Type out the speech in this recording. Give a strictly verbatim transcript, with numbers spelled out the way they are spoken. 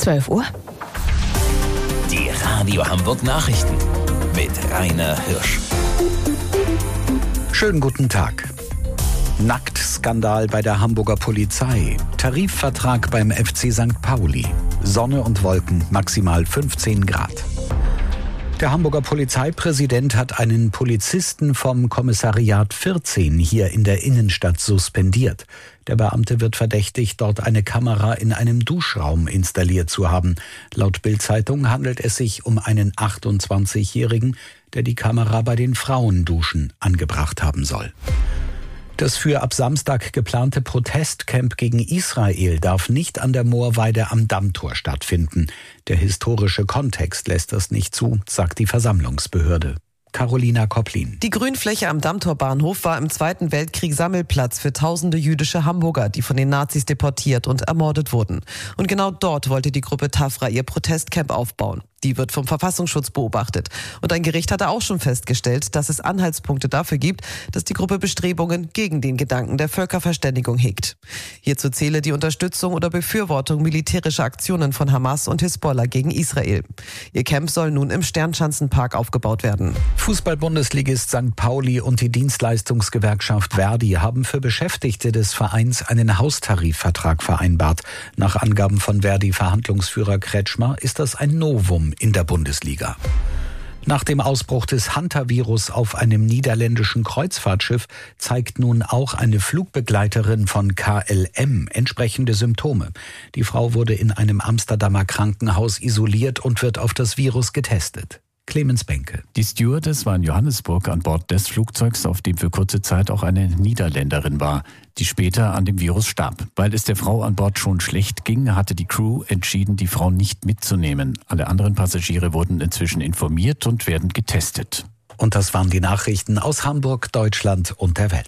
zwölf Uhr. Die Radio Hamburg Nachrichten mit Rainer Hirsch. Schönen guten Tag. Nacktskandal bei der Hamburger Polizei. Tarifvertrag beim F C Sankt Pauli. Sonne und Wolken, maximal fünfzehn Grad. Der Hamburger Polizeipräsident hat einen Polizisten vom Kommissariat vierzehn hier in der Innenstadt suspendiert. Der Beamte wird verdächtigt, dort eine Kamera in einem Duschraum installiert zu haben. Laut Bild-Zeitung handelt es sich um einen achtundzwanzigjährigen, der die Kamera bei den Frauenduschen angebracht haben soll. Das für ab Samstag geplante Protestcamp gegen Israel darf nicht an der Moorweide am Dammtor stattfinden. Der historische Kontext lässt das nicht zu, sagt die Versammlungsbehörde. Carolina Kopplin. Die Grünfläche am Dammtorbahnhof war im Zweiten Weltkrieg Sammelplatz für tausende jüdische Hamburger, die von den Nazis deportiert und ermordet wurden. Und genau dort wollte die Gruppe Tafra ihr Protestcamp aufbauen. Die wird vom Verfassungsschutz beobachtet. Und ein Gericht hatte auch schon festgestellt, dass es Anhaltspunkte dafür gibt, dass die Gruppe Bestrebungen gegen den Gedanken der Völkerverständigung hegt. Hierzu zähle die Unterstützung oder Befürwortung militärischer Aktionen von Hamas und Hisbollah gegen Israel. Ihr Camp soll nun im Sternschanzenpark aufgebaut werden. Fußball-Bundesligist Sankt Pauli und die Dienstleistungsgewerkschaft Verdi haben für Beschäftigte des Vereins einen Haustarifvertrag vereinbart. Nach Angaben von Verdi-Verhandlungsführer Kretschmer ist das ein Novum in der Bundesliga. Nach dem Ausbruch des Hantavirus auf einem niederländischen Kreuzfahrtschiff zeigt nun auch eine Flugbegleiterin von K L M entsprechende Symptome. Die Frau wurde in einem Amsterdamer Krankenhaus isoliert und wird auf das Virus getestet. Clemens Benke. Die Stewardess war in Johannesburg an Bord des Flugzeugs, auf dem für kurze Zeit auch eine Niederländerin war, die später an dem Virus starb. Weil es der Frau an Bord schon schlecht ging, hatte die Crew entschieden, die Frau nicht mitzunehmen. Alle anderen Passagiere wurden inzwischen informiert und werden getestet. Und das waren die Nachrichten aus Hamburg, Deutschland und der Welt.